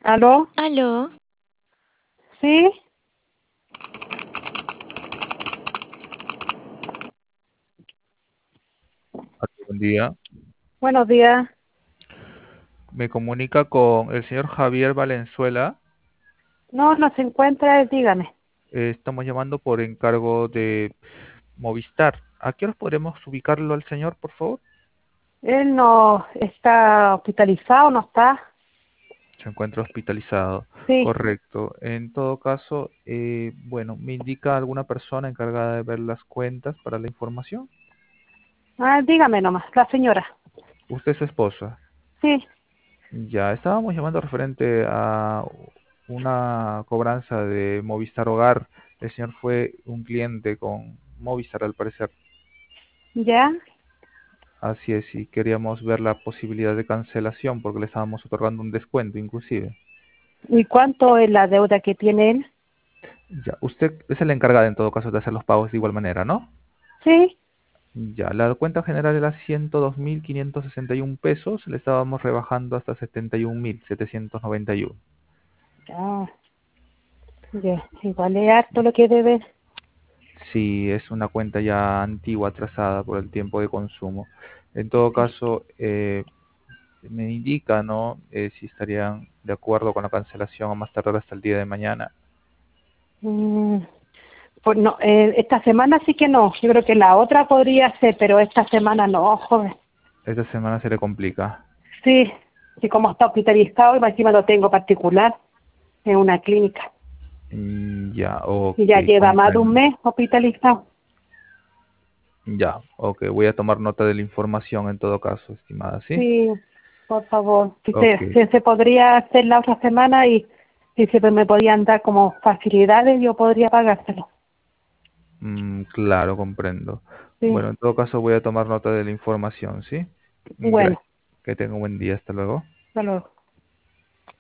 ¿Aló? Aló, ¿Sí? Buen día. Buenos días. Me comunica con el señor Javier Valenzuela. No, no se encuentra, dígame. Estamos llamando por encargo de Movistar. ¿A qué horas podremos ubicarlo al señor, por favor? Él no está hospitalizado, no está. Se encuentra hospitalizado. Sí. Correcto. En todo caso, bueno, ¿me indica alguna persona encargada de ver las cuentas para la información? Ah, dígame nomás, la señora. Usted es su esposa. Sí. Ya, estábamos llamando referente a una cobranza de Movistar Hogar. El señor fue un cliente con Movistar, al parecer. ¿Ya? Así es, y queríamos ver la posibilidad de cancelación porque le estábamos otorgando un descuento inclusive. ¿Y cuánto es la deuda que tiene él? Ya, usted es el encargado en todo caso de hacer los pagos de igual manera, ¿no? Sí. Ya, la cuenta general era 102.561 pesos, le estábamos rebajando hasta 71.791. Ah, ya. Igual es harto lo que debe. Sí, es una cuenta ya antigua, atrasada por el tiempo de consumo. En todo Sí. caso, me indica, ¿no? Si estarían de acuerdo con la cancelación a más tardar hasta el día de mañana. Mm, pues no, esta semana sí que no. Yo creo que la otra podría ser, pero esta semana no, joven. Esta semana se le complica. Sí. Sí, como está hospitalizado, y más encima lo tengo particular en una clínica. Ya, Y ok, ya lleva más de un comprendo. mes hospitalizado. Ya, ok, voy a tomar nota de la información en todo caso, estimada, ¿sí? Sí, por favor. Ok, Si se podría hacer la otra semana y si me podían dar como facilidades, yo podría pagárselo. claro, comprendo. Sí, Bueno, en todo caso voy a tomar nota de la información, ¿sí? bueno, Gracias. Que tenga un buen día, hasta luego. hasta luego.